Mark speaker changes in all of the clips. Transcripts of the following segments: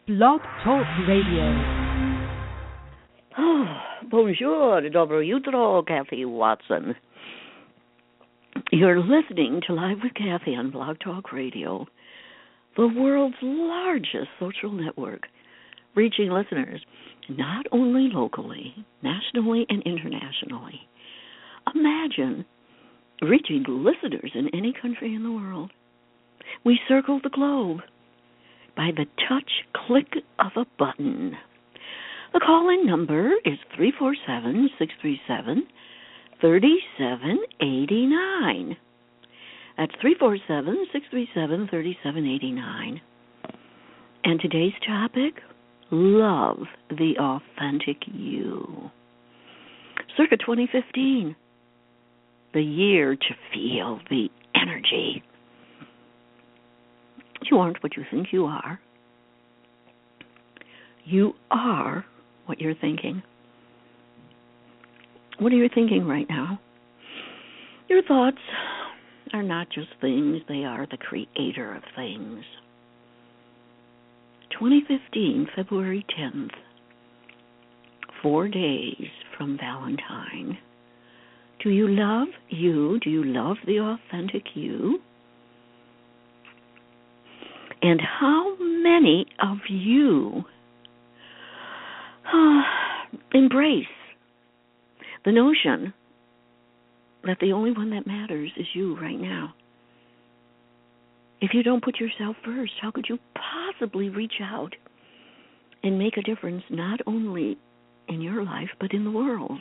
Speaker 1: Blog Talk Radio.
Speaker 2: Bonjour, dobro jutro, Kathy Watson. You're listening to Live with Kathy on Blog Talk Radio, the world's largest social network, reaching listeners not only locally, nationally, and internationally. Imagine reaching listeners in any country in the world. We circle the globe by the touch click of a button. The call-in number is 347-637-3789. That's 347-637-3789. And today's topic, love the authentic you. Circa 2015, the year to feel the energy. You aren't what you think you are. You are what you're thinking. What are you thinking right now? Your thoughts are not just things, they are the creator of things. 2015, February 10th, 4 days from Valentine. Do you love you? Do you love the authentic you? And how many of you embrace the notion that the only one that matters is you right now? If you don't put yourself first, how could you possibly reach out and make a difference not only in your life but in the world?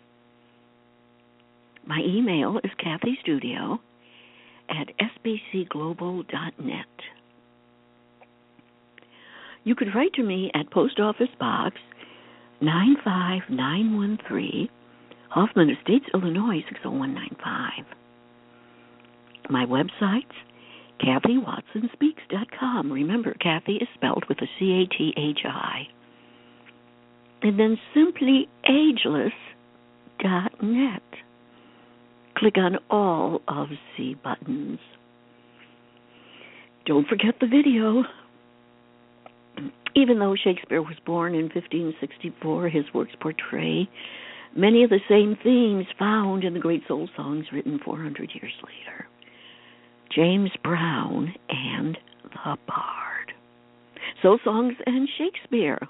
Speaker 2: My email is kathystudio@sbcglobal.net. You could write to me at Post Office Box 95913, Hoffman Estates, Illinois 60195. My website's KathyWatsonSpeaks.com. Remember, Kathy is spelled with a C-A-T-H-I. And then SimplyAgeless.net. Click on all of the buttons. Don't forget the video. Even though Shakespeare was born in 1564, his works portray many of the same themes found in the great soul songs written 400 years later. James Brown and the Bard. Soul songs and Shakespeare.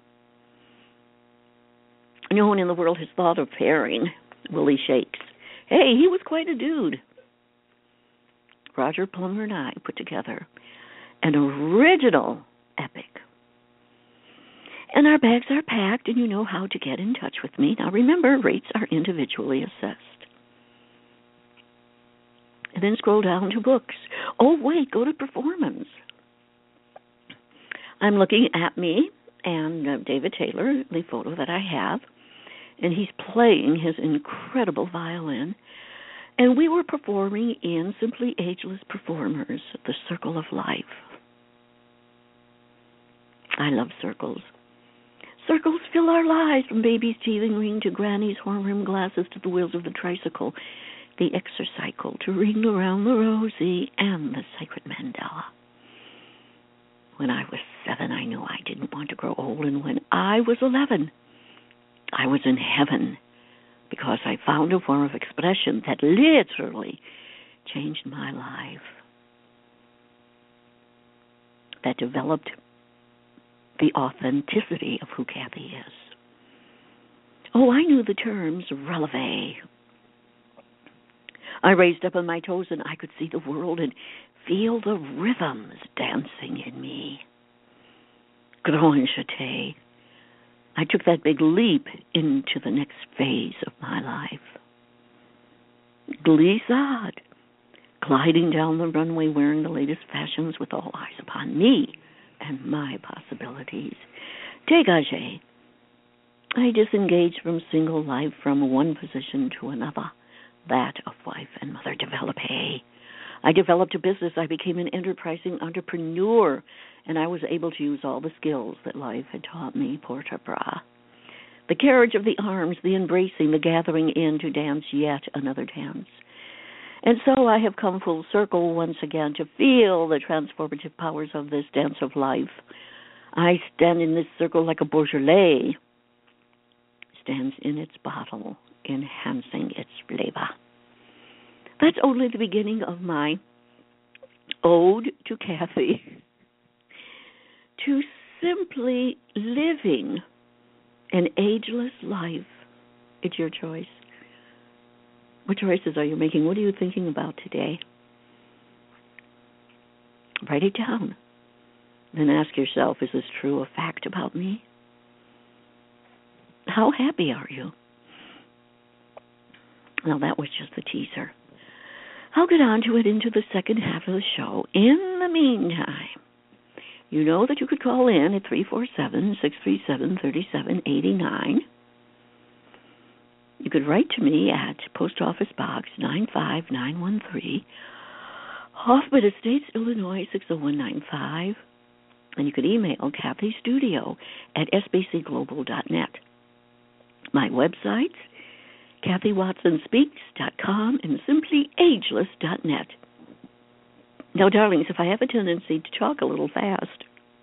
Speaker 2: No one in the world has thought of pairing Willie Shakes. Hey, he was quite a dude. Roger Plummer and I put together an original epic. And our bags are packed, and you know how to get in touch with me. Now, remember, rates are individually assessed. And then scroll down to books. Oh, wait, go to performance. I'm looking at me and David Taylor, the photo that I have, and he's playing his incredible violin. And we were performing in Simply Ageless Performers, The Circle of Life. I love circles. Circles fill our lives, from baby's teething ring to granny's horn-rimmed glasses to the wheels of the tricycle, the exercycle to ring around the rosy and the sacred mandala. When I was 7, I knew I didn't want to grow old, and when I was 11, I was in heaven because I found a form of expression that literally changed my life, that developed the authenticity of who Kathy is. Oh, I knew the terms releve. I raised up on my toes and I could see the world and feel the rhythms dancing in me. Grand jeté. I took that big leap into the next phase of my life. Glissade. Gliding down the runway wearing the latest fashions with all eyes upon me and my possibilities. Dégagé. I disengaged from single life, from one position to another, that of wife and mother. Développé. I developed a business. I became an enterprising entrepreneur, and I was able to use all the skills that life had taught me. Port-à-bras. The carriage of the arms, the embracing, the gathering in to dance yet another dance. And so I have come full circle once again to feel the transformative powers of this dance of life. I stand in this circle like a Beaujolais stands in its bottle, enhancing its flavor. That's only the beginning of my ode to Kathy, to simply living an ageless life. It's your choice. What choices are you making? What are you thinking about today? Write it down. Then ask yourself, is this true, a fact about me? How happy are you? Now, that was just the teaser. I'll get on to it into the second half of the show. In the meantime, you know that you could call in at 347-637-3789. You could write to me at Post Office Box 95913, Hoffman Estates, Illinois 60195. And you could email Kathy Studio at sbcglobal.net. My websites, KathyWatsonSpeaks.com and SimplyAgeless.net. Now, darlings, if I have a tendency to talk a little fast,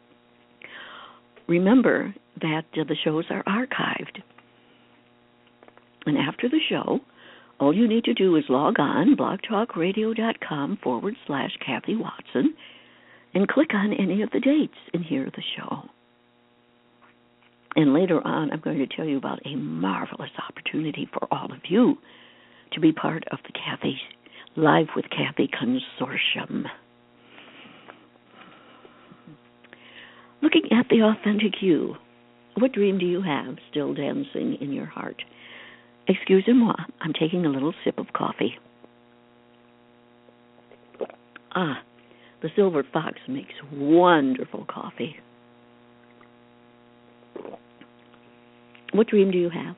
Speaker 2: remember that the shows are archived. And after the show, all you need to do is log on, blogtalkradio.com/Kathy Watson, and click on any of the dates and hear the show. And later on, I'm going to tell you about a marvelous opportunity for all of you to be part of the Kathy Live with Kathy Consortium. Looking at the authentic you, what dream do you have still dancing in your heart? Excusez-moi, I'm taking a little sip of coffee. The Silver Fox makes wonderful coffee. What dream do you have?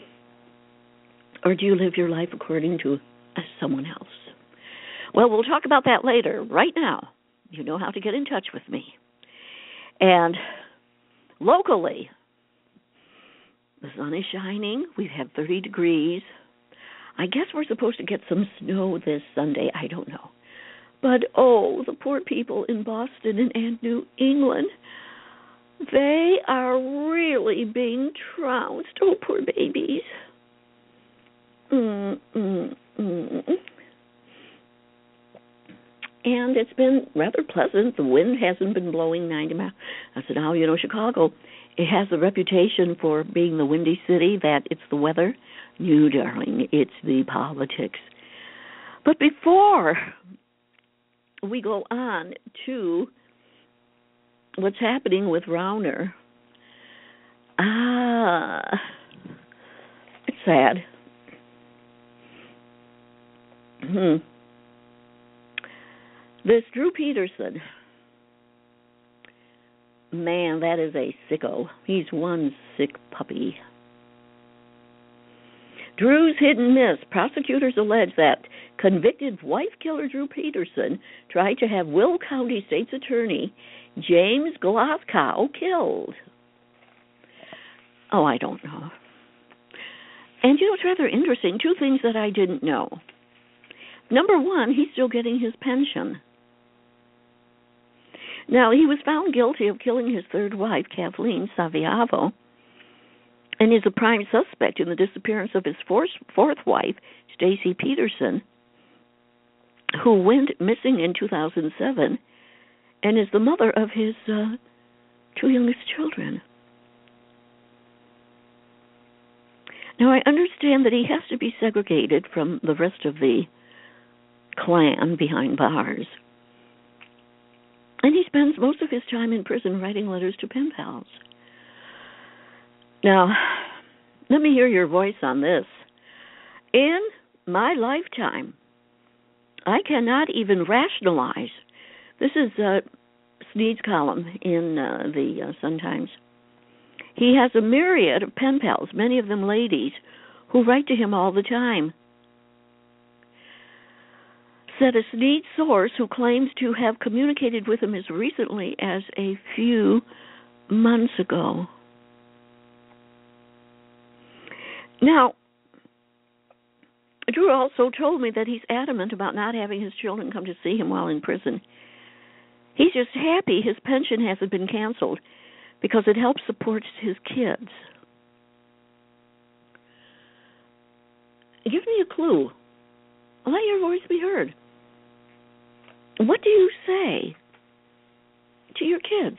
Speaker 2: Or do you live your life according to someone else? Well, we'll talk about that later. Right now, you know how to get in touch with me. And locally, the sun is shining. We've had 30 degrees. I guess we're supposed to get some snow this Sunday. I don't know. But, the poor people in Boston and New England, they are really being trounced. Oh, poor babies. And it's been rather pleasant. The wind hasn't been blowing 90 miles. I said, Chicago, it has a reputation for being the windy city, that it's the weather. No, darling, it's the politics. But before we go on to what's happening with Rauner, it's sad. This Drew Peterson, man, that is a sicko. He's one sick puppy. Drew's hit and miss. Prosecutors allege that convicted wife killer Drew Peterson tried to have Will County State's Attorney James Glasgow killed. I don't know. And it's rather interesting. Two things that I didn't know. Number one, he's still getting his pension. Now, he was found guilty of killing his third wife, Kathleen Saviavo, and is a prime suspect in the disappearance of his fourth wife, Stacy Peterson, who went missing in 2007 and is the mother of his two youngest children. Now, I understand that he has to be segregated from the rest of the clan behind bars. And he spends most of his time in prison writing letters to pen pals. Now, let me hear your voice on this. In my lifetime, I cannot even rationalize. This is Sneed's column in the Sun-Times. He has a myriad of pen pals, many of them ladies, who write to him all the time. Said a Sneed source who claims to have communicated with him as recently as a few months ago. Now, Drew also told me that he's adamant about not having his children come to see him while in prison. He's just happy his pension hasn't been canceled, because it helps support his kids. Give me a clue. Let your voice be heard. What do you say to your kids?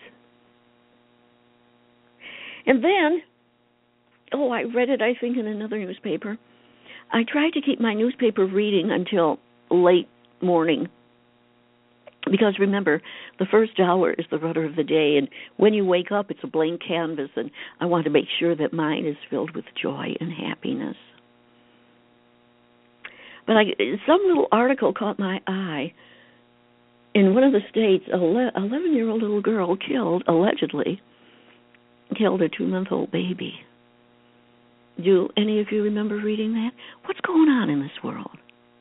Speaker 2: And then, I read it, I think, in another newspaper. I tried to keep my newspaper reading until late morning. Because remember, the first hour is the rudder of the day, and when you wake up, it's a blank canvas, and I want to make sure that mine is filled with joy and happiness. But some little article caught my eye. In one of the states, an 11-year-old little girl allegedly killed a 2-month-old baby. Do any of you remember reading that? What's going on in this world?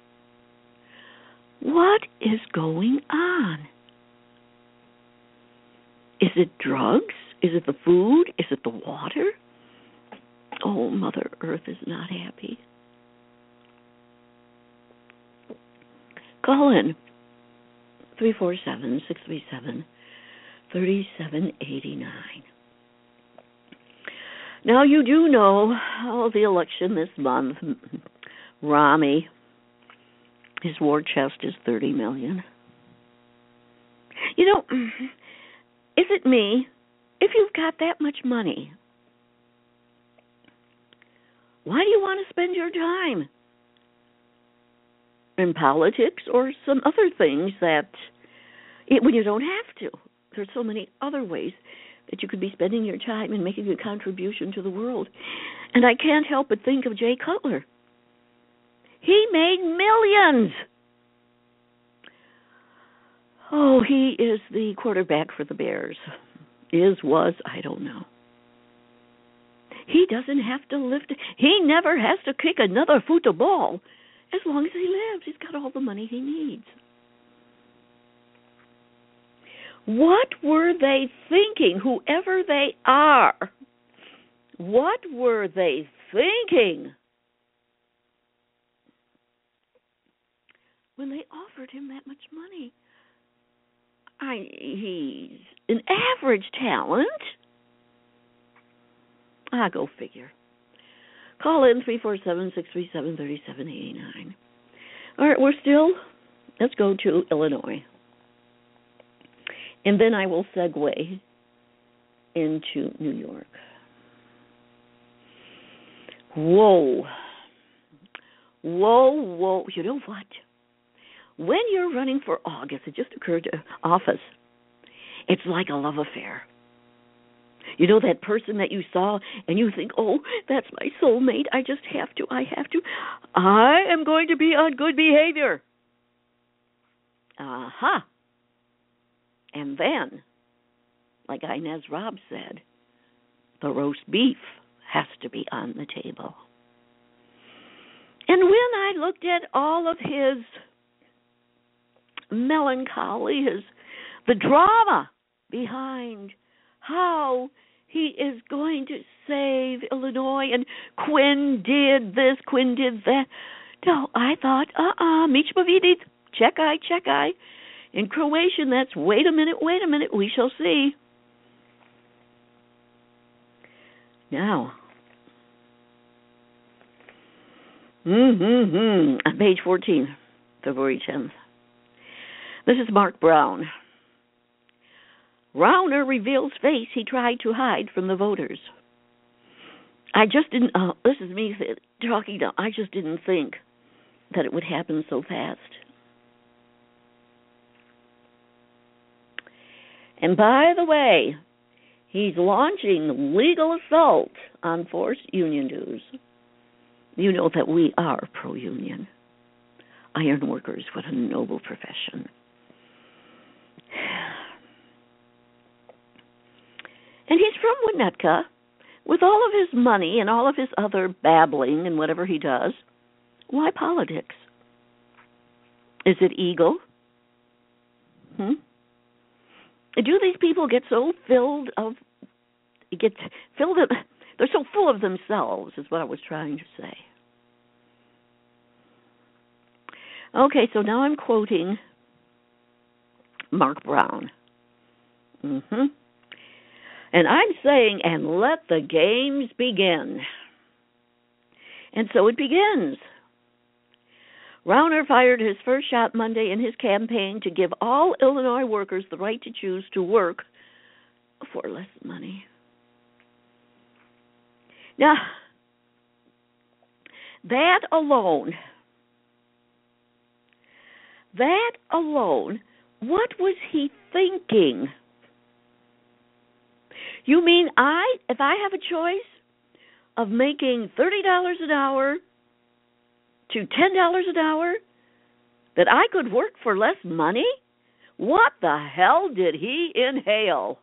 Speaker 2: What is going on? Is it drugs? Is it the food? Is it the water? Oh, Mother Earth is not happy. Call in 347-637-3789. Now, you do know the election this month. Rami, his war chest is $30 million. You know, is it me? If you've got that much money, why do you want to spend your time in politics or some other things when you don't have to? There's so many other ways that you could be spending your time and making a contribution to the world. And I can't help but think of Jay Cutler. He made millions. Oh, he is the quarterback for the Bears. Was, I don't know. He doesn't have to lift. He never has to kick another football as long as he lives. He's got all the money he needs. What were they thinking, whoever they are? What were they thinking when they offered him that much money? He's an average talent. Go figure. Call in 347-637-3789. All right, let's go to Illinois. And then I will segue into New York. Whoa. You know what? When you're running for office, it just occurred to office, it's like a love affair. You know that person that you saw and you think, oh, that's my soulmate. I have to. I am going to be on good behavior. Aha. And then, like Inez Robb said, the roast beef has to be on the table. And when I looked at all of his melancholy, the drama behind how he is going to save Illinois, and Quinn did this, Quinn did that. No, I thought, Michma vidit, čekaj. In Croatian, that's wait a minute, we shall see. Now, on page 14, February 10th, this is Mark Brown. Rauner reveals face he tried to hide from the voters. I just didn't, this is me talking now, I just didn't think that it would happen so fast. And by the way, he's launching legal assault on forced union dues. You know that we are pro-union. Iron workers, what a noble profession. And he's from Winnetka. With all of his money and all of his other babbling and whatever he does, why politics? Is it ego? Do these people get so filled of, they're so full of themselves, is what I was trying to say. Okay, so now I'm quoting Mark Brown. And I'm saying, and let the games begin. And so it begins. Rauner fired his first shot Monday in his campaign to give all Illinois workers the right to choose to work for less money. Now, that alone, what was he thinking? You mean if I have a choice of making $30 an hour to $10 an hour, that I could work for less money? What the hell did he inhale?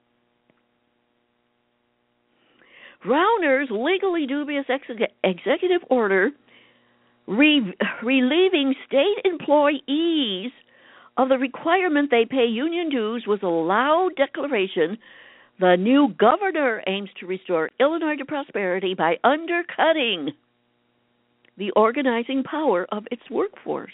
Speaker 2: Rauner's legally dubious executive order relieving state employees of the requirement they pay union dues was a loud declaration. The new governor aims to restore Illinois to prosperity by undercutting the organizing power of its workforce.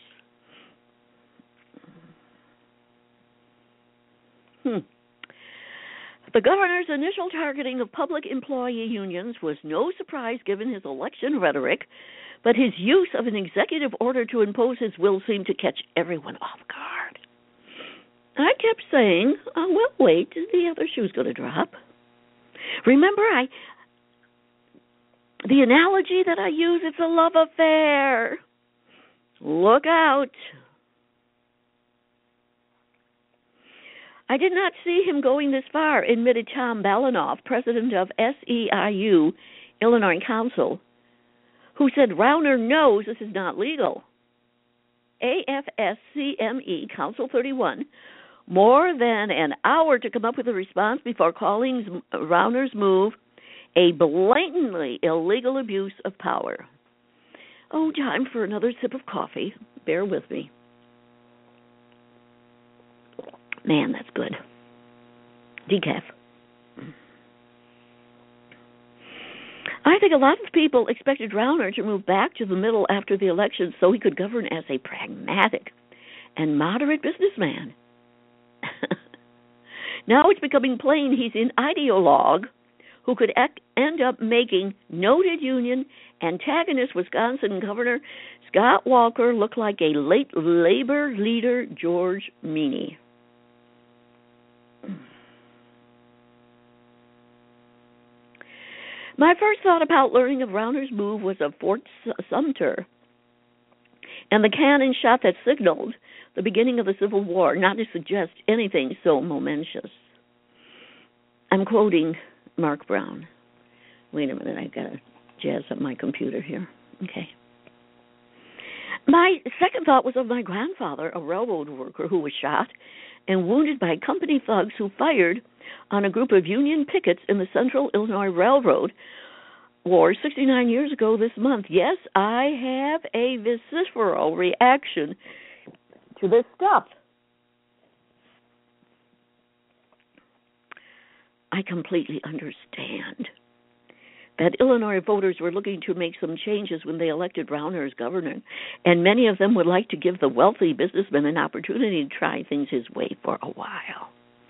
Speaker 2: The governor's initial targeting of public employee unions was no surprise given his election rhetoric, but his use of an executive order to impose his will seemed to catch everyone off guard. I kept saying, oh, well, wait, the other shoe's going to drop. Remember, the analogy that I use, it's a love affair. Look out. I did not see him going this far, admitted Tom Balanoff, president of SEIU, Illinois Council, who said Rauner knows this is not legal. AFSCME, Council 31, more than an hour to come up with a response before calling Rauner's move a blatantly illegal abuse of power. Oh, time for another sip of coffee. Bear with me. Man, that's good. Decaf. I think a lot of people expected Rauner to move back to the middle after the election so he could govern as a pragmatic and moderate businessman. Now it's becoming plain he's an ideologue who could end up making noted union antagonist Wisconsin Governor Scott Walker look like a late labor leader George Meany. My first thought about learning of Rauner's move was of Fort Sumter and the cannon shot that signaled the beginning of the Civil War, not to suggest anything so momentous. I'm quoting Mark Brown. Wait a minute, I've got to jazz up my computer here. Okay. My second thought was of my grandfather, a railroad worker who was shot and wounded by company thugs who fired on a group of Union pickets in the Central Illinois Railroad War 69 years ago this month. Yes, I have a visceral reaction to this stuff. I completely understand that Illinois voters were looking to make some changes when they elected Rauner as governor, and many of them would like to give the wealthy businessman an opportunity to try things his way for a while.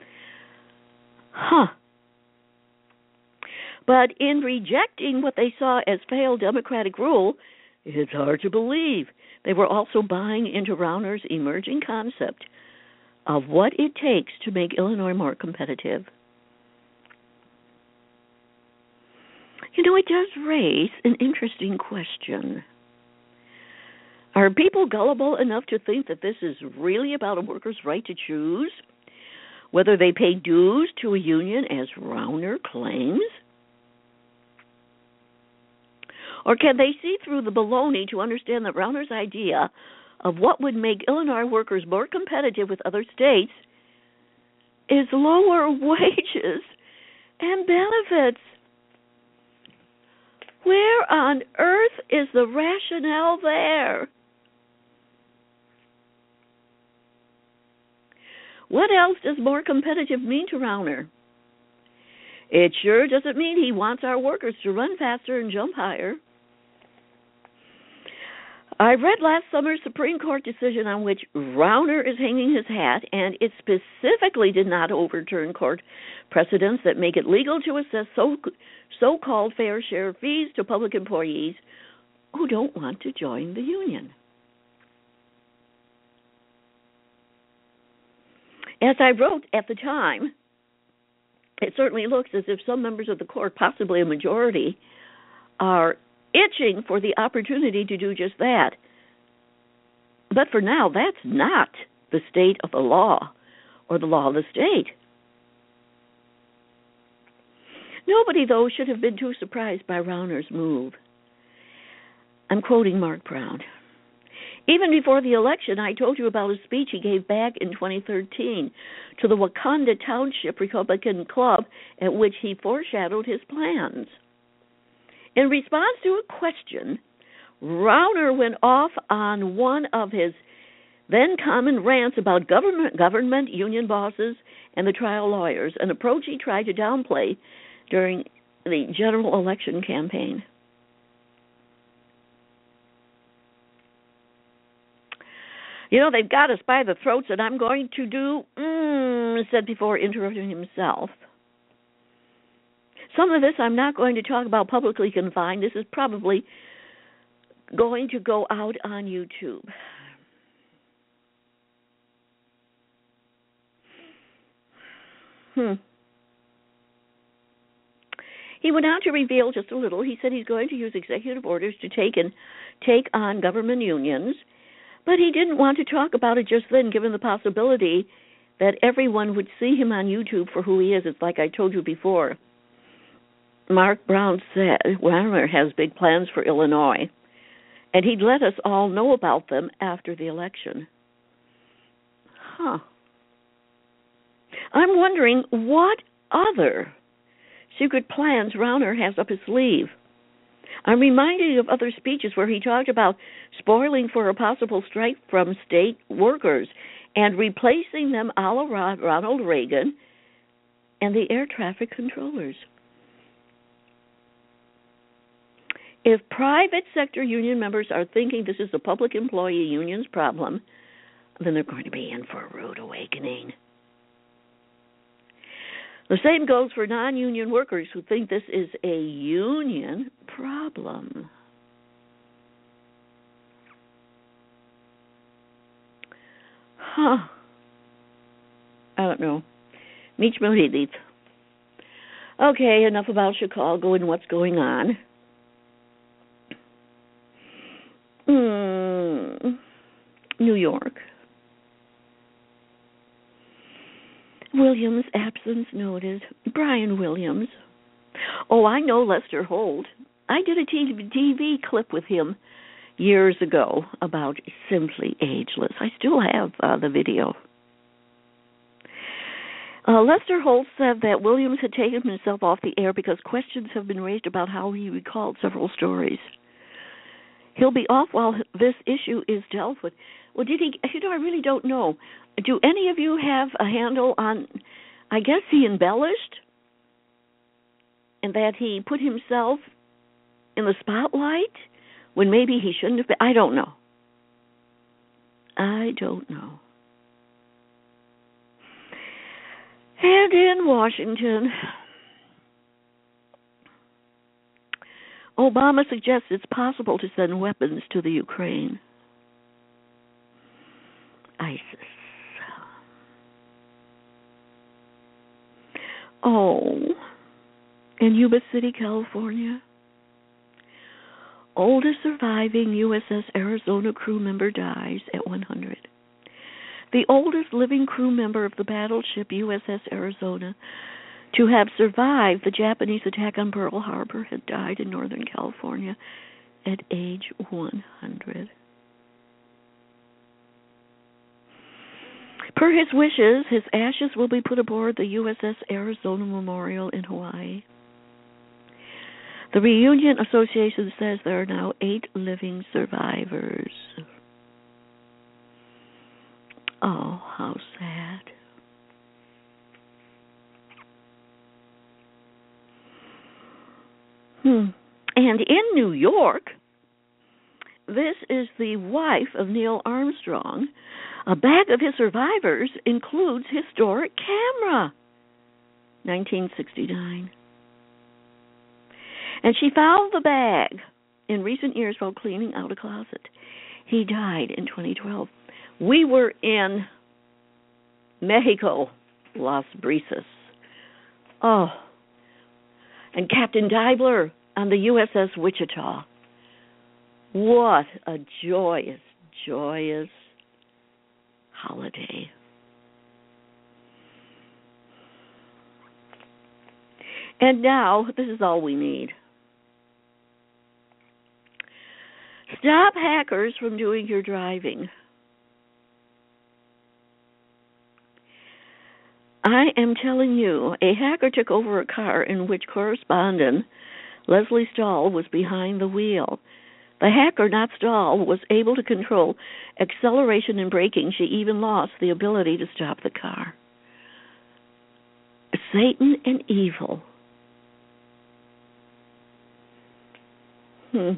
Speaker 2: But in rejecting what they saw as failed Democratic rule, it's hard to believe they were also buying into Rauner's emerging concept of what it takes to make Illinois more competitive. You know, it does raise an interesting question. Are people gullible enough to think that this is really about a worker's right to choose whether they pay dues to a union, as Rauner claims? Or can they see through the baloney to understand that Rauner's idea of what would make Illinois workers more competitive with other states is lower wages and benefits? Where on earth is the rationale there? What else does more competitive mean to Rauner? It sure doesn't mean he wants our workers to run faster and jump higher. I read last summer's Supreme Court decision on which Rauner is hanging his hat, and it specifically did not overturn court precedents that make it legal to assess so-called fair share fees to public employees who don't want to join the union. As I wrote at the time, it certainly looks as if some members of the court, possibly a majority, are itching for the opportunity to do just that. But for now, that's not the state of the law or the law of the state. Nobody, though, should have been too surprised by Rauner's move. I'm quoting Mark Brown. Even before the election, I told you about a speech he gave back in 2013 to the Wakanda Township Republican Club, at which he foreshadowed his plans. In response to a question, Rauner went off on one of his then common rants about government, union bosses, and the trial lawyers, an approach he tried to downplay during the general election campaign. You know, they've got us by the throats, and I'm going to do, said before interrupting himself. Some of this I'm not going to talk about publicly confined. This is probably going to go out on YouTube. He went on to reveal just a little. He said he's going to use executive orders to take on government unions, but he didn't want to talk about it just then, given the possibility that everyone would see him on YouTube for who he is. It's like I told you before. Mark Brown said Rauner has big plans for Illinois, and he'd let us all know about them after the election. I'm wondering what other secret plans Rauner has up his sleeve. I'm reminded of other speeches where he talked about spoiling for a possible strike from state workers and replacing them a la Ronald Reagan and the air traffic controllers. If private sector union members are thinking this is a public employee union's problem, then they're going to be in for a rude awakening. The same goes for non-union workers who think this is a union problem. I don't know. Meet me. Okay, enough about Chicago and what's going on. New York. Williams' absence noted. Brian Williams. Oh, I know Lester Holt. I did a TV clip with him years ago about Simply Ageless. I still have the video. Lester Holt said that Williams had taken himself off the air because questions have been raised about how he recalled several stories. He'll be off while this issue is dealt with. Well, did he? I really don't know. Do any of you have a handle on, I guess he embellished and that he put himself in the spotlight when maybe he shouldn't have been? I don't know. And in Washington, Obama suggests it's possible to send weapons to the Ukraine. ISIS. In Yuba City, California, oldest surviving USS Arizona crew member dies at 100. The oldest living crew member of the battleship USS Arizona to have survived the Japanese attack on Pearl Harbor had died in Northern California at age 100. Per his wishes, his ashes will be put aboard the USS Arizona Memorial in Hawaii. The Reunion Association says there are now 8 living survivors. Oh, how sad. And in New York, this is the wife of Neil Armstrong. A bag of his survivors includes historic camera. 1969. And she found the bag in recent years while cleaning out a closet. He died in 2012. We were in Mexico, Las Brisas. Oh, and Captain Diebler on the USS Wichita. What a joyous, joyous holiday. And now, this is all we need. Stop hackers from doing your driving. I am telling you, a hacker took over a car in which correspondent Leslie Stahl was behind the wheel. The hacker, not Stahl, was able to control acceleration and braking. She even lost the ability to stop the car. Satan and evil. And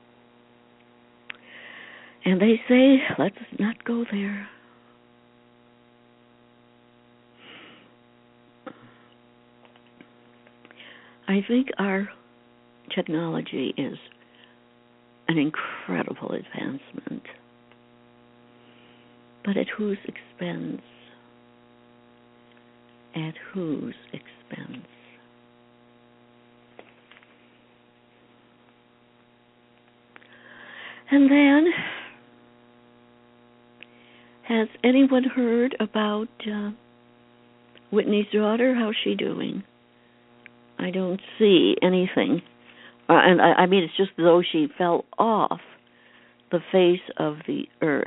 Speaker 2: they say, let's not go there. I think our technology is an incredible advancement. But at whose expense? At whose expense? And then, has anyone heard about Whitney's daughter? How's she doing? I don't see anything. And I mean, it's just as though she fell off the face of the earth.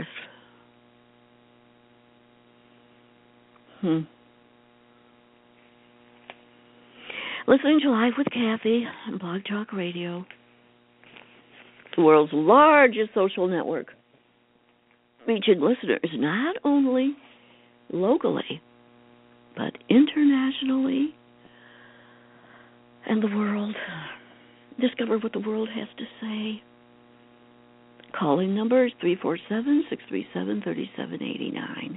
Speaker 2: Listening to Live with Kathy on Blog Talk Radio, the world's largest social network, reaching listeners not only locally, but internationally and the world. Discover what the world has to say. Calling number is 347-637-3789.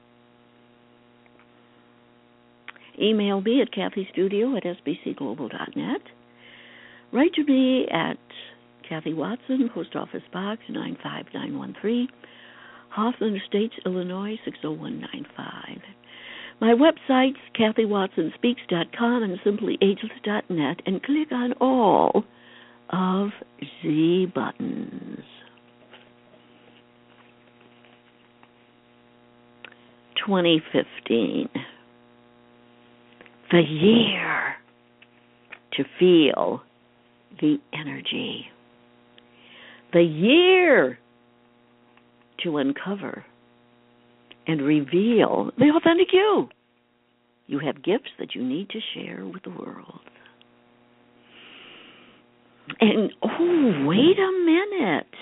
Speaker 2: Email me at kathystudio@sbcglobal.net. Write to me at Kathy Watson, Post Office Box 95913, Hoffman Estates, Illinois 60195. My website's KathyWatsonSpeaks.com and SimplyAgeless.net, and click on all of the buttons. 2015. The year to feel the energy. The year to uncover and reveal the authentic you. You have gifts that you need to share with the world. And, oh, wait a minute.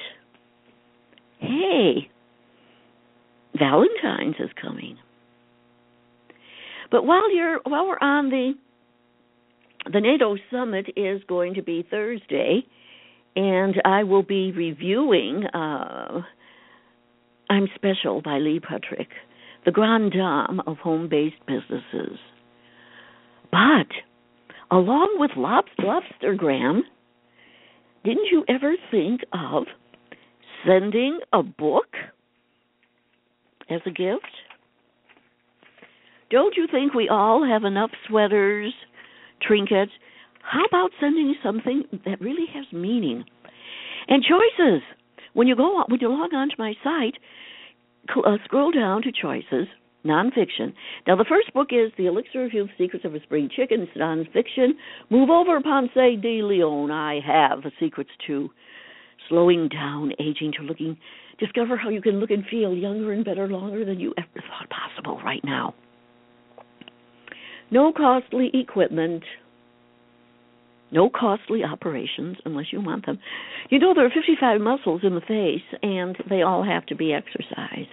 Speaker 2: Hey, Valentine's is coming. But while we're on the NATO summit is going to be Thursday, and I will be reviewing I'm Special by Lee Putrick, the grande dame of home-based businesses. But along with Lobstergram, didn't you ever think of sending a book as a gift? Don't you think we all have enough sweaters, trinkets? How about sending something that really has meaning and choices? When you log on to my site, scroll down to choices, nonfiction. Now, the first book is The Elixir of Youth, Secrets of a Spring Chicken. It's nonfiction. Move over, Ponce de Leon. I have the secrets to slowing down, aging, to discover how you can look and feel younger and better longer than you ever thought possible right now. No costly equipment, no costly operations unless you want them. You know, there are 55 muscles in the face, and they all have to be exercised.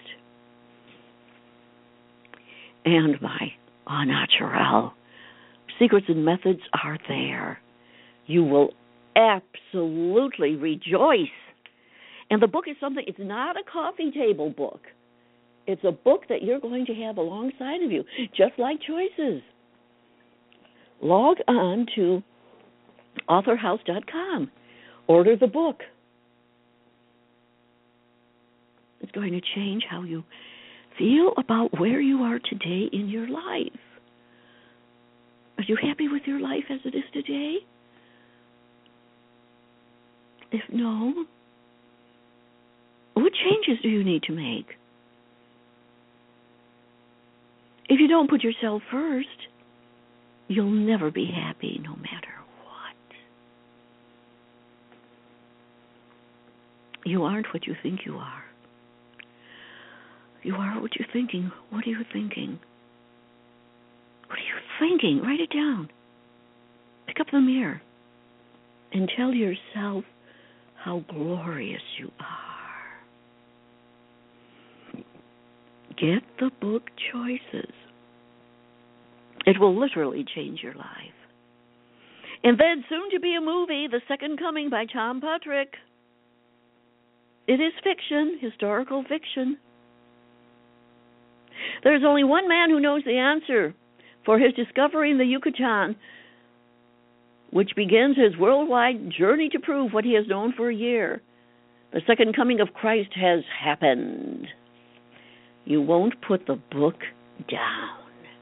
Speaker 2: And my au naturel secrets and methods are there. You will absolutely rejoice And the book is something, it's not a coffee table book. It's a book that you're going to have alongside of you, just like Choices. Log on to authorhouse.com. Order the book. It's going to change how you feel about where you are today in your life. Are you happy with your life as it is today? If no, what changes do you need to make? If you don't put yourself first, you'll never be happy no matter what. You aren't what you think you are. You are what you're thinking. What are you thinking? What are you thinking? Write it down. Pick up the mirror and tell yourself how glorious you are. Get the book Choices. It will literally change your life. And then soon to be a movie, The Second Coming by Tom Patrick. It is fiction, historical fiction. There's only one man who knows the answer for his discovery in the Yucatan, which begins his worldwide journey to prove what he has known for a year. The second coming of Christ has happened. You won't put the book down.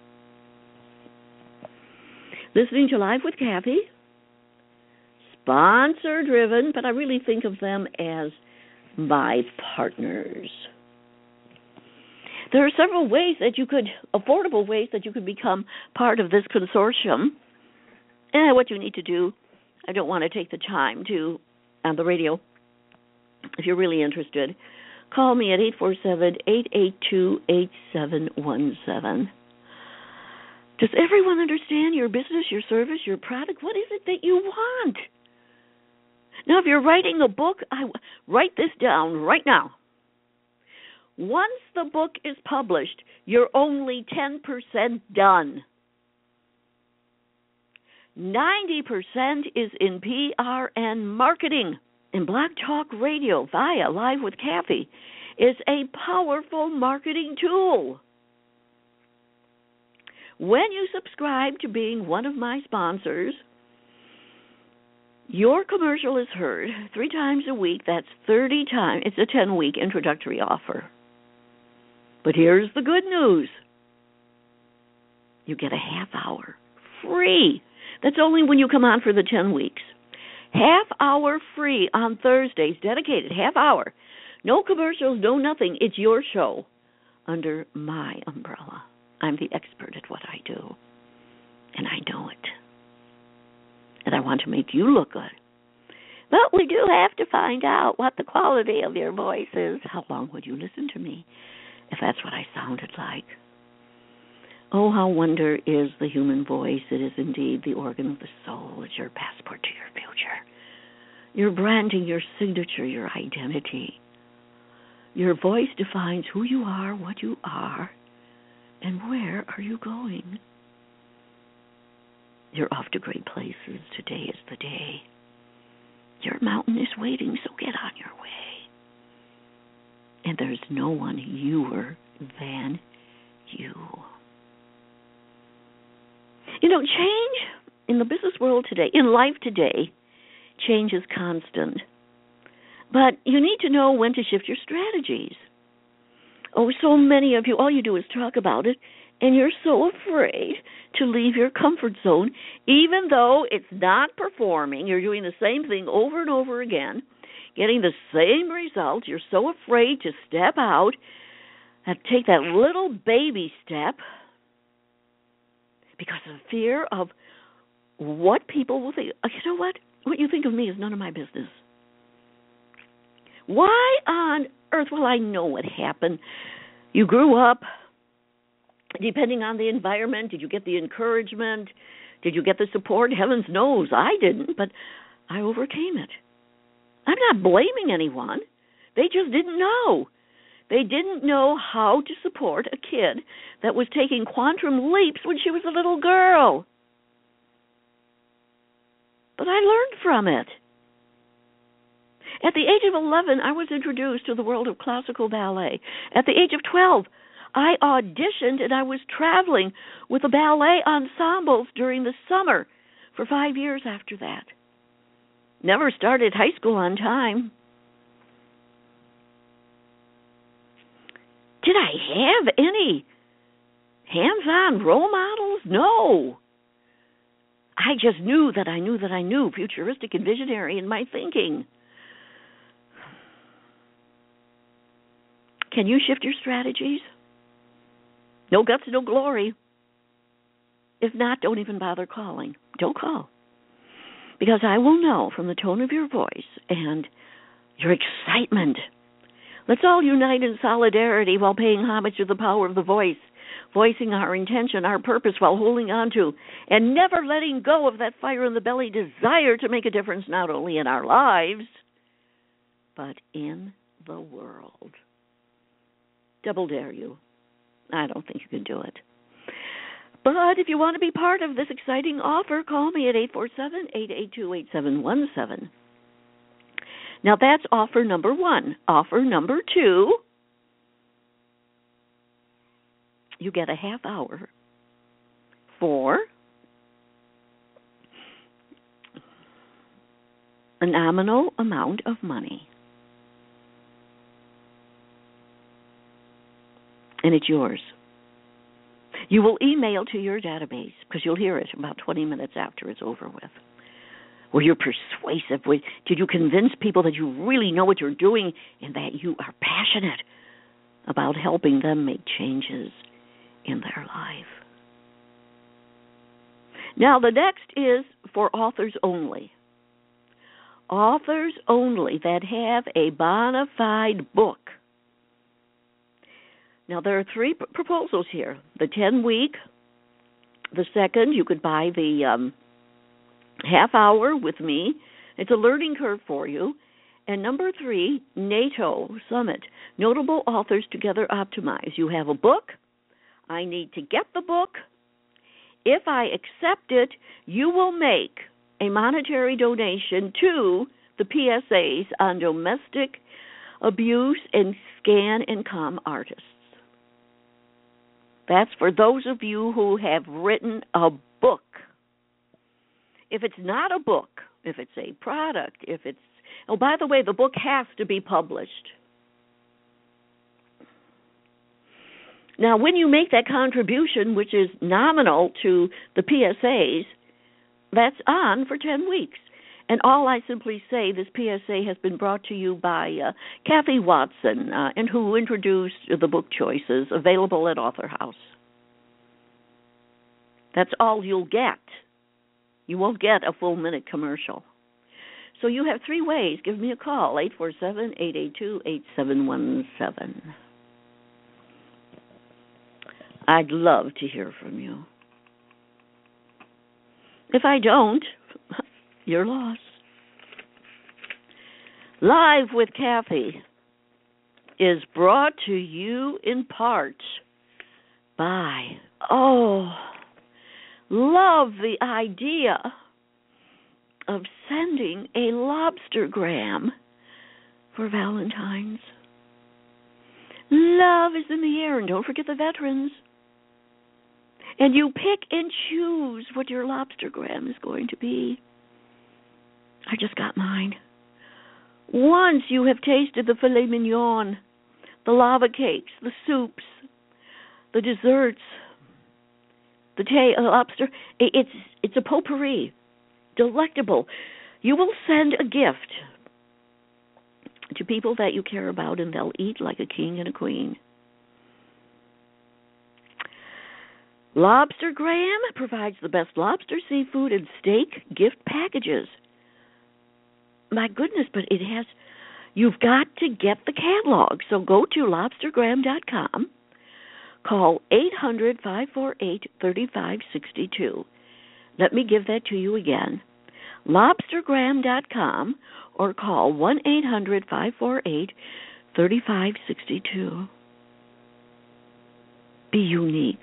Speaker 2: Listening to Live with Kathy, sponsor-driven, but I really think of them as my partners. There are several ways that you could, affordable ways that you could become part of this consortium. And what you need to do, I don't want to take the time to, on the radio, if you're really interested, call me at 847-882-8717. Does everyone understand your business, your service, your product? What is it that you want? Now, if you're writing a book, write this down right now. Once the book is published, you're only 10% done. 90% is in PR and marketing. And Blog Talk Radio via Live with Kathy is a powerful marketing tool. When you subscribe to being one of my sponsors, your commercial is heard 3 times a week. That's 30 times. It's a 10-week introductory offer. But here's the good news. You get a half hour free. That's only when you come on for the 10 weeks. Half hour free on Thursdays, dedicated, half hour. No commercials, no nothing. It's your show under my umbrella. I'm the expert at what I do, and I know it. And I want to make you look good. But we do have to find out what the quality of your voice is. How long would you listen to me if that's what I sounded like? Oh, how wonder is the human voice. It is indeed the organ of the soul. It's your passport to your future. Your branding, your signature, your identity. Your voice defines who you are, what you are, and where are you going. You're off to great places. Today is the day. Your mountain is waiting, so get on your way. And there's no one newer than you. You know, change in the business world today, in life today, change is constant. But you need to know when to shift your strategies. Oh, so many of you, all you do is talk about it, and you're so afraid to leave your comfort zone, even though it's not performing. You're doing the same thing over and over again, getting the same results. You're so afraid to step out and take that little baby step because of fear of what people will think. You know what? What you think of me is none of my business. Why on earth? Well, I know what happened. You grew up, depending on the environment. Did you get the encouragement? Did you get the support? Heavens knows I didn't, but I overcame it. I'm not blaming anyone. They just didn't know. They didn't know how to support a kid that was taking quantum leaps when she was a little girl. But I learned from it. At the age of 11, I was introduced to the world of classical ballet. At the age of 12, I auditioned and I was traveling with the ballet ensembles during the summer for 5 years after that. Never started high school on time. Did I have any hands-on role models? No. I just knew that I knew, futuristic and visionary in my thinking. Can you shift your strategies? No guts, no glory. If not, don't even bother calling. Don't call. Because I will know from the tone of your voice and your excitement. Let's all unite in solidarity while paying homage to the power of the voice, voicing our intention, our purpose while holding on to and never letting go of that fire in the belly desire to make a difference not only in our lives, but in the world. Double dare you. I don't think you can do it. But if you want to be part of this exciting offer, call me at 847-882-8717. Now, that's offer number 1. Offer number 2, you get a half hour for a nominal amount of money. And it's yours. You will email to your database, because you'll hear it about 20 minutes after it's over with. Were you persuasive? Did you convince people that you really know what you're doing and that you are passionate about helping them make changes in their life? Now, the next is for authors only. Authors only that have a bona fide book. Now, there are 3 proposals here. The 10-week, the second, you could buy the half hour with me. It's a learning curve for you. And number 3, NATO Summit, Notable Authors Together Optimize. You have a book. I need to get the book. If I accept it, you will make a monetary donation to the PSAs on domestic abuse and scan and com artists. That's for those of you who have written a book. If it's not a book, if it's a product, if it's... Oh, by the way, the book has to be published. Now, when you make that contribution, which is nominal to the PSAs, that's on for 10 weeks. And all I simply say, this PSA has been brought to you by Kathy Watson, and who introduced the book choices available at Author House. That's all you'll get. You won't get a full-minute commercial. So you have 3 ways. Give me a call, 847-882-8717. I'd love to hear from you. If I don't, you're lost. Live with Kathy is brought to you in part by, love the idea of sending a lobstergram for Valentine's. Love is in the air, and don't forget the veterans. And you pick and choose what your lobstergram is going to be. I just got mine. Once you have tasted the filet mignon, the lava cakes, the soups, the desserts, the lobster, it's a potpourri, delectable. You will send a gift to people that you care about, and they'll eat like a king and a queen. Lobstergram provides the best lobster, seafood, and steak gift packages. My goodness, but you've got to get the catalog. So go to lobstergram.com, call 800-548-3562. Let me give that to you again. Lobstergram.com, or call 1-800-548-3562. Be unique.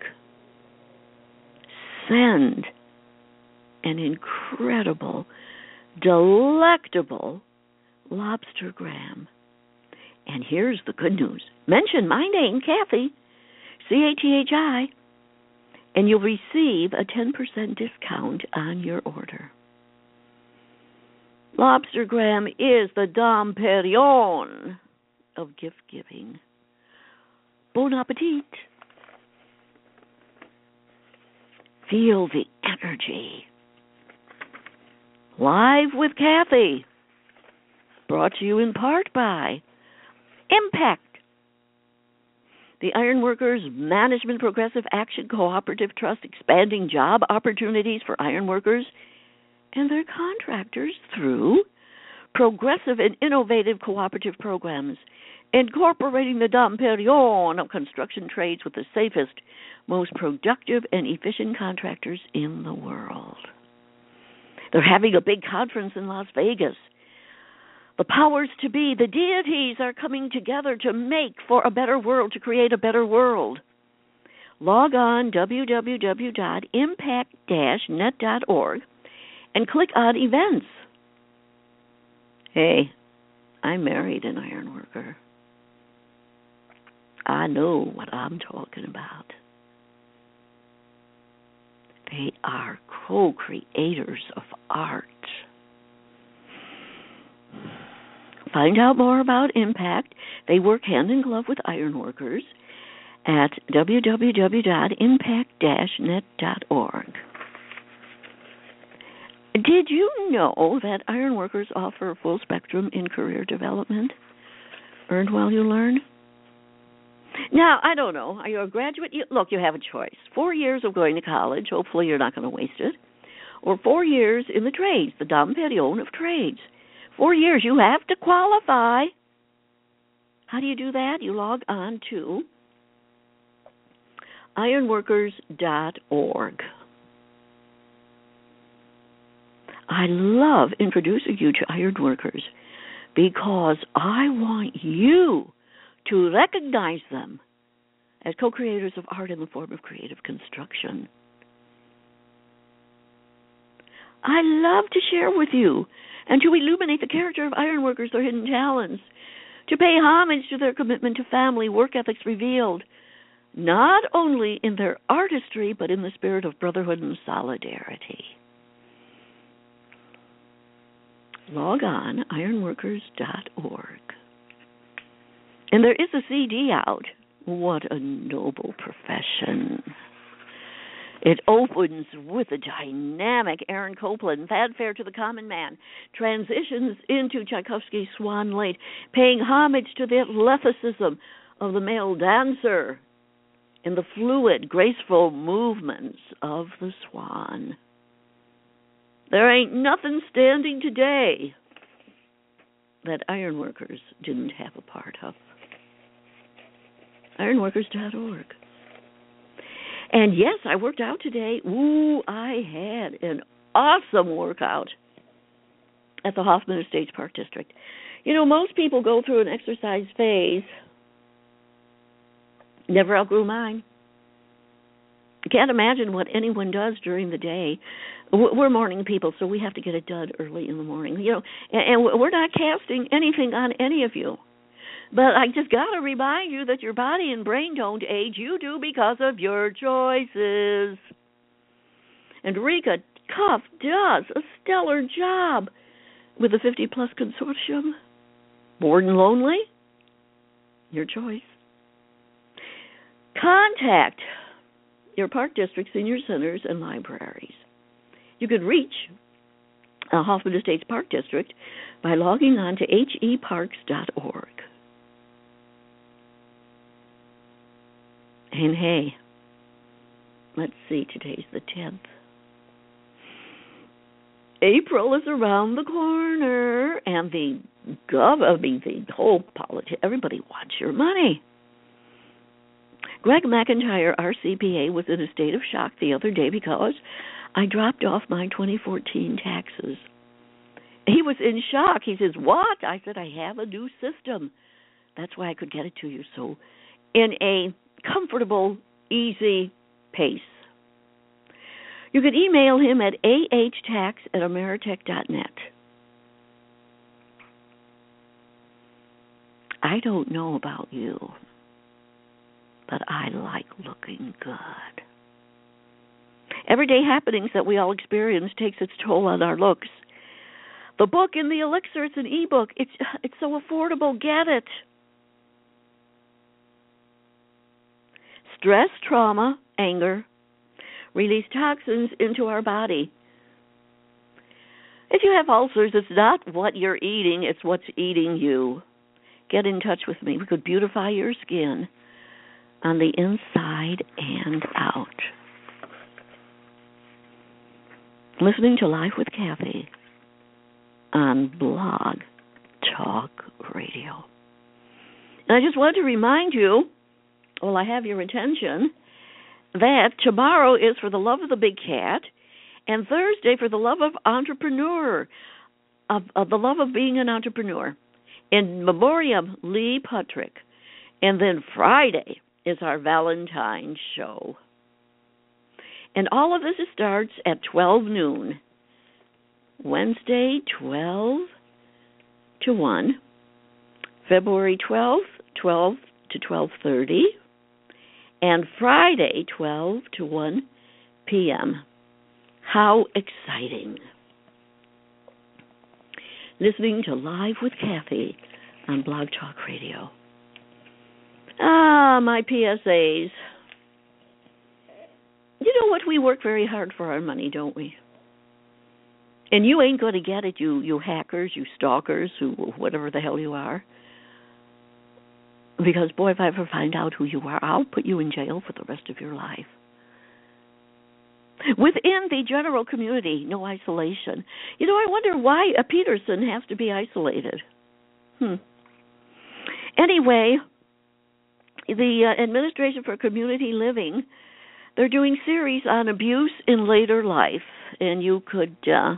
Speaker 2: Send an incredible, delectable Lobstergram. And here's the good news. Mention my name, Kathy, CATHI, and you'll receive a 10% discount on your order. Lobstergram is the Dom Perignon of gift giving. Bon appetit. Feel the energy. Live with Kathy. Brought to you in part by Impact, the Ironworkers Management Progressive Action Cooperative Trust, expanding job opportunities for ironworkers and their contractors through progressive and innovative cooperative programs, incorporating the Dom Perignon of construction trades with the safest, most productive, and efficient contractors in the world. They're having a big conference in Las Vegas. The powers to be, the deities, are coming together to make for a better world, to create a better world. Log on www.impact-net.org and click on events. Hey, I married an ironworker. I know what I'm talking about. They are co-creators of art. Find out more about Impact. They work hand in glove with ironworkers at www.impact-net.org. Did you know that ironworkers offer full spectrum in career development? Earned while you learn? Now, I don't know. Are you a graduate? Look, you have a choice. 4 years of going to college. Hopefully you're not going to waste it. Or 4 years in the trades, the Dom Perignon of trades. 4 years. You have to qualify. How do you do that? You log on to ironworkers.org. I love introducing you to ironworkers because I want you to recognize them as co-creators of art in the form of creative construction. I love to share with you and to illuminate the character of ironworkers, their hidden talents, to pay homage to their commitment to family, work ethics revealed, not only in their artistry, but in the spirit of brotherhood and solidarity. Log on, ironworkers.org. And there is a CD out. What a noble profession. It opens with a dynamic Aaron Copland, fanfare to the common man, transitions into Tchaikovsky's Swan Lake, paying homage to the athleticism of the male dancer and the fluid, graceful movements of the swan. There ain't nothing standing today that ironworkers didn't have a part of. Ironworkers.org. And yes, I worked out today. Ooh, I had an awesome workout at the Hoffman Estates Park District. You know, most people go through an exercise phase. Never outgrew mine. I can't imagine what anyone does during the day. We're morning people, so we have to get it done early in the morning. You know, and we're not casting anything on any of you. But I just got to remind you that your body and brain don't age. You do because of your choices. And Rika Cuff does a stellar job with the 50 Plus Consortium. Bored and lonely? Your choice. Contact your Park District senior centers and libraries. You can reach Hoffman Estates Park District by logging on to heparks.org. And hey, let's see, today's the 10th. April is around the corner, and the whole politics, everybody wants your money. Greg McIntyre, our CPA, was in a state of shock the other day because I dropped off my 2014 taxes. He was in shock. He says, "What?" I said, "I have a new system. That's why I could get it to you." So in a comfortable, easy pace. You can email him at ahtax@ameritech.net. I don't know about you, but I like looking good. Everyday happenings that we all experience takes its toll on our looks. The book in the Elixir, it's an ebook. It's so affordable. Get it. Stress, trauma, anger release toxins into our body. If you have ulcers, it's not what you're eating, it's what's eating you. Get in touch with me. We could beautify your skin on the inside and out. Listening to Life with Kathy on Blog Talk Radio. And I just want to remind you, well, I have your attention, that tomorrow is for the love of the big cat, and Thursday for the love of entrepreneur, of the love of being an entrepreneur. In memoriam, Lee Puttrick. And then Friday is our Valentine's show. And all of this starts at 12 noon. Wednesday, 12 to 1. February 12th, 12 to 12:30. And Friday, 12 to 1 p.m. How exciting. Listening to Live with Kathy on Blog Talk Radio. My PSAs. You know what? We work very hard for our money, don't we? And you ain't going to get it, you hackers, you stalkers, whatever the hell you are. Because, boy, if I ever find out who you are, I'll put you in jail for the rest of your life. Within the general community, no isolation. You know, I wonder why a Peterson has to be isolated. Anyway, the Administration for Community Living, they're doing series on abuse in later life. And you could, you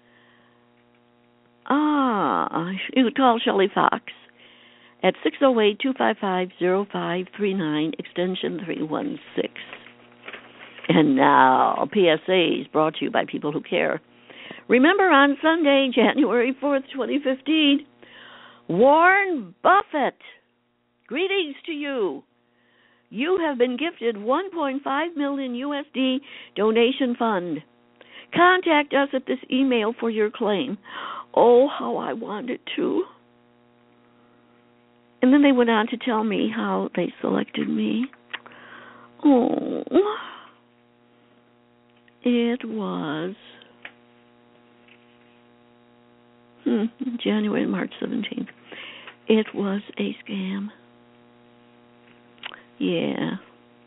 Speaker 2: could call Shelley Fox at 608-255-0539, extension 316. And now, PSAs brought to you by people who care. Remember, on Sunday, January 4th, 2015, Warren Buffett, greetings to you. You have been gifted $1.5 million USD donation fund. Contact us at this email for your claim. Oh, how I wanted to. And then they went on to tell me how they selected me. Oh, it was January, March 17th. It was a scam. Yeah.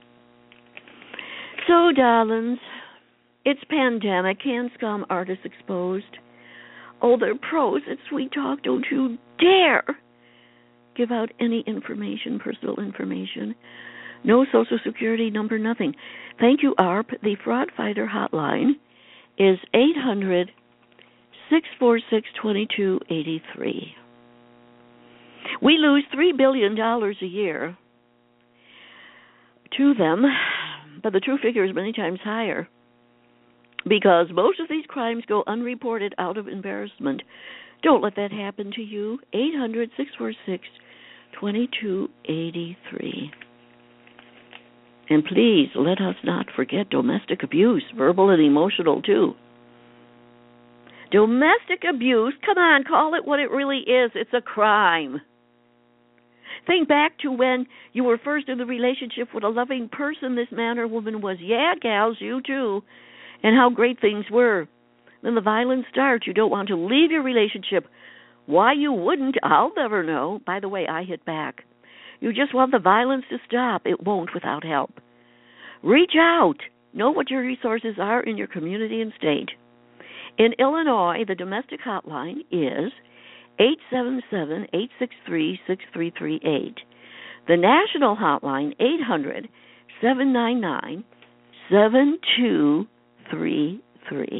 Speaker 2: So, darlings, it's pandemic. Can scum artists exposed? Oh, they're pros at sweet talk. Don't you dare give out any information, personal information. No social security number, nothing. Thank you, ARP. The Fraud Fighter hotline is 800-646-2283. We lose $3 billion a year to them, but the true figure is many times higher because most of these crimes go unreported out of embarrassment. Don't let that happen to you. 800-646-2283. And please, let us not forget domestic abuse, verbal and emotional too. Domestic abuse, come on, call it what it really is. It's a crime. Think back to when you were first in the relationship with a loving person this man or woman was. Yeah, gals, you too. And how great things were. Then the violence starts. You don't want to leave your relationship. Why you wouldn't, I'll never know. By the way, I hit back. You just want the violence to stop. It won't without help. Reach out. Know what your resources are in your community and state. In Illinois, the domestic hotline is 877-863-6338. The national hotline, 800-799-7233.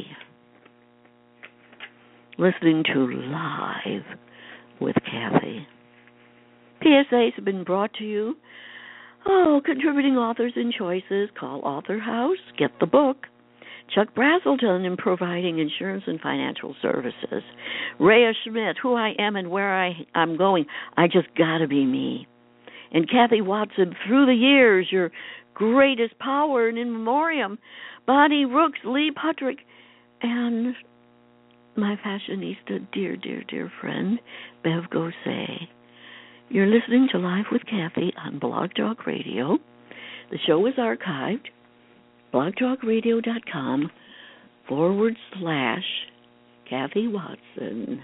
Speaker 2: Listening to Live with Kathy. PSAs have been brought to you. Contributing authors and choices. Call Author House. Get the book. Chuck Brazelton in providing insurance and financial services. Rhea Schmidt, who I am and where I'm going. I just gotta be me. And Kathy Watson, through the years, your greatest power and in memoriam. Bonnie Rooks, Lee Puttrick, and my fashionista, dear, dear, dear friend, Bev Gosay. You're listening to Live with Kathy on Blog Talk Radio. The show is archived. blogtalkradio.com/Kathy Watson.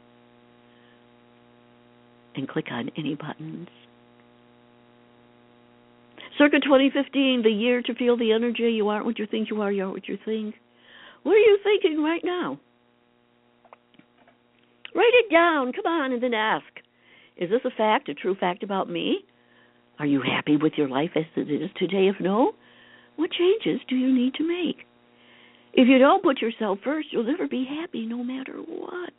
Speaker 2: And click on any buttons. Circa 2015, the year to feel the energy. You aren't what you think you are what you think. What are you thinking right now? Write it down. Come on, and then ask, is this a fact, a true fact about me? Are you happy with your life as it is today? If no, what changes do you need to make? If you don't put yourself first, you'll never be happy no matter what.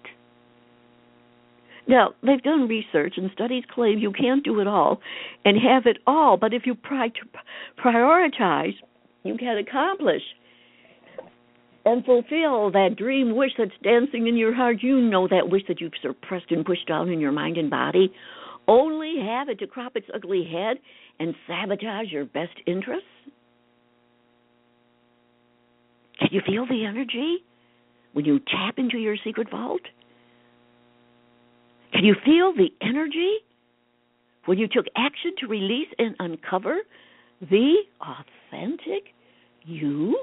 Speaker 2: Now, they've done research and studies claim you can't do it all and have it all, but if you prioritize, you can accomplish and fulfill that dream wish that's dancing in your heart. You know that wish that you've suppressed and pushed down in your mind and body. Only have it to crop its ugly head and sabotage your best interests? Can you feel the energy when you tap into your secret vault? Can you feel the energy when you took action to release and uncover the authentic you?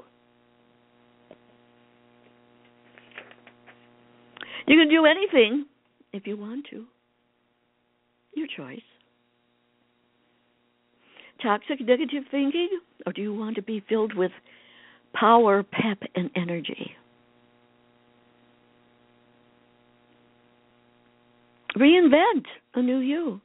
Speaker 2: You can do anything if you want to. Your choice. Toxic negative thinking, or do you want to be filled with power, pep, and energy? Reinvent a new you.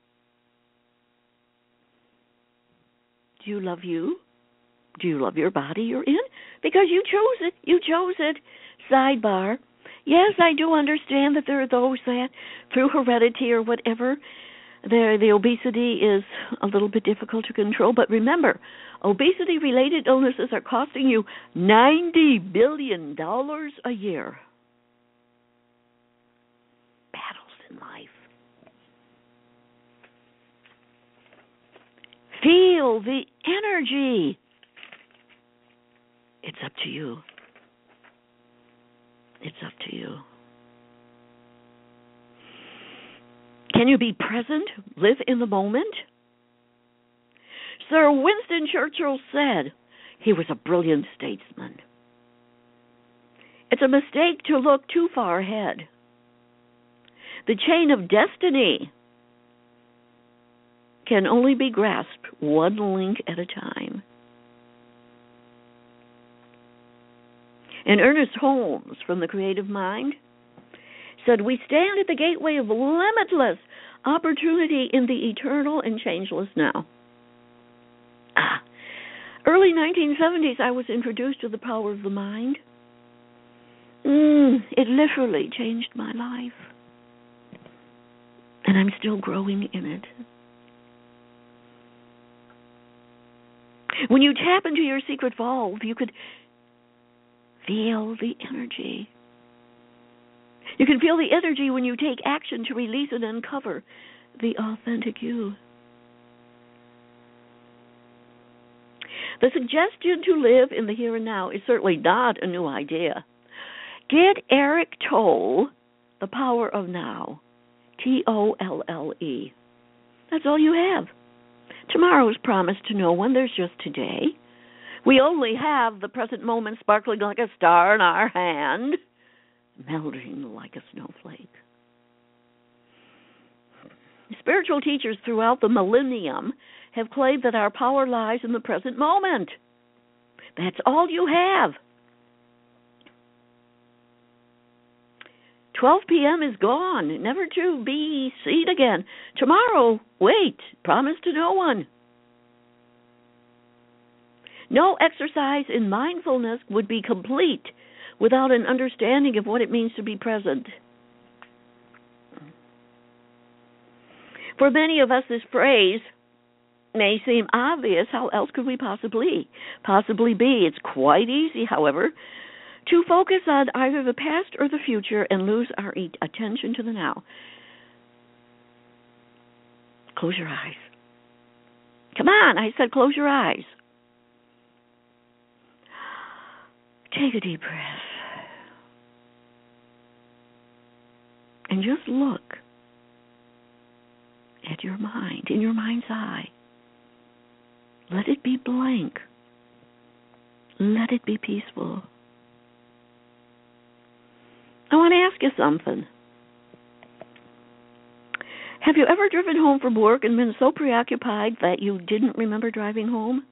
Speaker 2: Do you love you? Do you love your body you're in? Because you chose it. You chose it. Sidebar. Yes, I do understand that there are those that, through heredity or whatever, the obesity is a little bit difficult to control. But remember, obesity-related illnesses are costing you $90 billion a year. Battles in life. Feel the energy. It's up to you. It's up to you. Can you be present? Live in the moment? Sir Winston Churchill said he was a brilliant statesman. It's a mistake to look too far ahead. The chain of destiny can only be grasped one link at a time. And Ernest Holmes from The Creative Mind said, we stand at the gateway of limitless opportunity in the eternal and changeless now. Early 1970s, I was introduced to the power of the mind. It literally changed my life. And I'm still growing in it. When you tap into your secret vault, you could feel the energy. You can feel the energy when you take action to release and uncover the authentic you. The suggestion to live in the here and now is certainly not a new idea. Get Eric Tolle, The Power of Now, Tolle. That's all you have. Tomorrow is promised to no one. There's just today. We only have the present moment sparkling like a star in our hand, melting like a snowflake. Spiritual teachers throughout the millennium have claimed that our power lies in the present moment. That's all you have. 12 p.m. is gone, never to be seen again. Tomorrow, wait, promise to no one. No exercise in mindfulness would be complete without an understanding of what it means to be present. For many of us, this phrase, may seem obvious, how else could we possibly be? It's quite easy, however, to focus on either the past or the future and lose our attention to the now. Close your eyes. Come on, I said close your eyes. Take a deep breath. And just look at your mind, in your mind's eye. Let it be blank. Let it be peaceful. I want to ask you something. Have you ever driven home from work and been so preoccupied that you didn't remember driving home?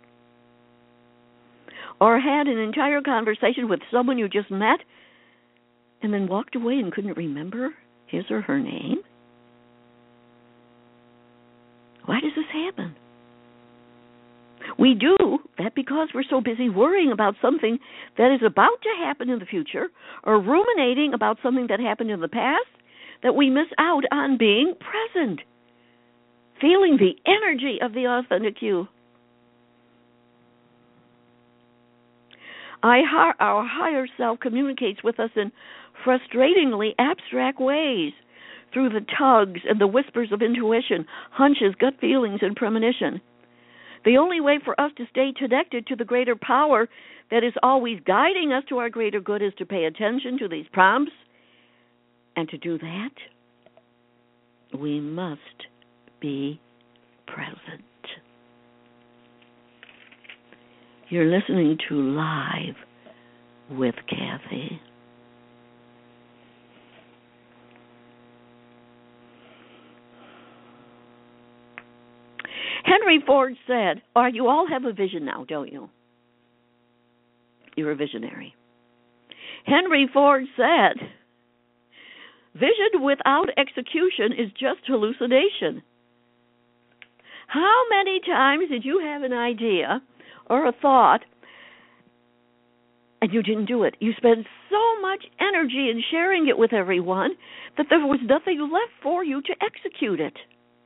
Speaker 2: Or had an entire conversation with someone you just met and then walked away and couldn't remember his or her name? Why does this happen? We do that because we're so busy worrying about something that is about to happen in the future or ruminating about something that happened in the past that we miss out on being present, feeling the energy of the authentic you. Our higher self communicates with us in frustratingly abstract ways through the tugs and the whispers of intuition, hunches, gut feelings, and premonition. The only way for us to stay connected to the greater power that is always guiding us to our greater good is to pay attention to these prompts. And to do that, we must be present. You're listening to Live with Kathy. Henry Ford said, you all have a vision now, don't you? You're a visionary. Henry Ford said, vision without execution is just hallucination. How many times did you have an idea or a thought and you didn't do it? You spent so much energy in sharing it with everyone that there was nothing left for you to execute it.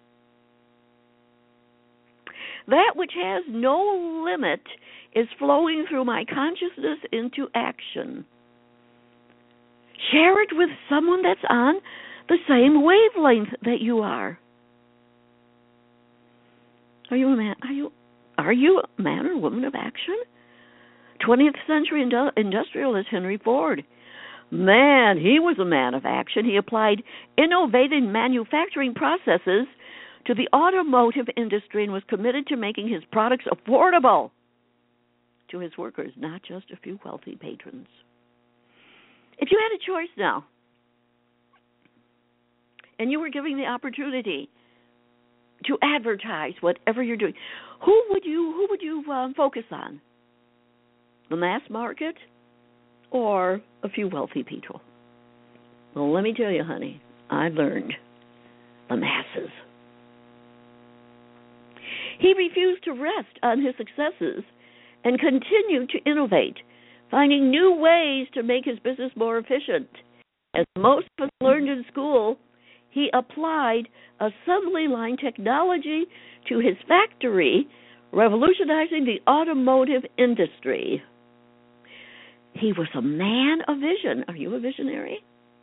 Speaker 2: That which has no limit is flowing through my consciousness into action. Share it with someone that's on the same wavelength that you are. Are you a man? Are you a man or woman of action? 20th century industrialist Henry Ford. Man, he was a man of action. He applied innovative manufacturing processes to the automotive industry and was committed to making his products affordable to his workers, not just a few wealthy patrons. If you had a choice now, and you were given the opportunity to advertise whatever you're doing, who would you focus on? The mass market or a few wealthy people? Well, let me tell you, honey, I learned the masses. He refused to rest on his successes and continued to innovate, finding new ways to make his business more efficient. As most of us learned in school, he applied assembly line technology to his factory, revolutionizing the automotive industry. He was a man of vision. Are you a visionary?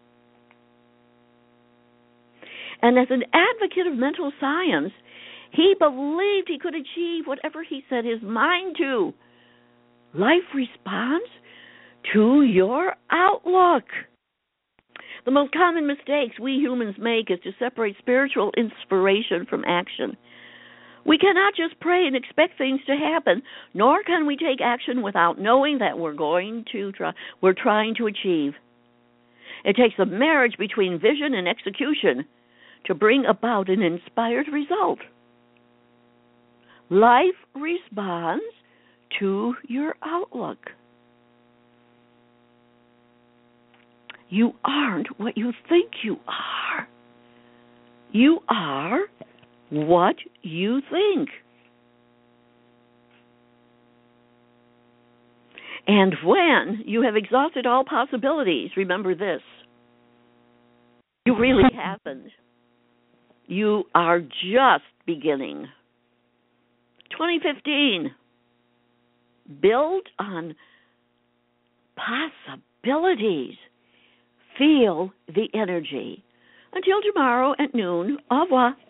Speaker 2: And as an advocate of mental science, he believed he could achieve whatever he set his mind to. Life responds to your outlook. The most common mistakes we humans make is to separate spiritual inspiration from action. We cannot just pray and expect things to happen, nor can we take action without knowing that we're trying to achieve. It takes a marriage between vision and execution to bring about an inspired result. Life responds to your outlook. You aren't what you think you are. You are what you think. And when you have exhausted all possibilities, remember this: you really haven't. You are just beginning. 2015. Build on possibilities. Feel the energy. Until tomorrow at noon, au revoir.